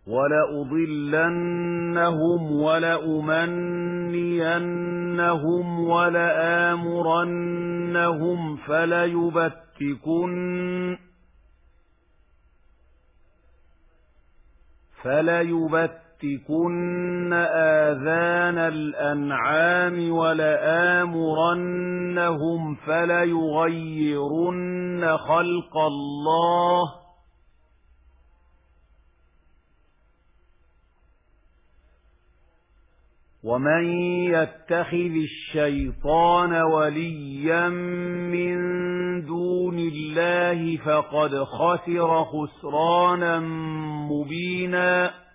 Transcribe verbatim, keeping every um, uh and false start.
وَلَأُضِلَّنَّهُمْ وَلَأُمَنِّيَنَّهُمْ وَلَآمُرَنَّهُمْ فَلَيُبَتِّكُنَّ فَلَيُبَتِّكُنَّ آذَانَ الْأَنْعَامِ وَلَآمُرَنَّهُمْ فَلَيُغَيِّرُنَّ خَلْقَ اللَّهِ ۚ وَمَن يَتَّخِذِ الشَّيْطَانَ وَلِيًّا مِّن دُونِ اللَّهِ فَقَدْ خَسِرَ خُسْرَانًا مُّبِينًا.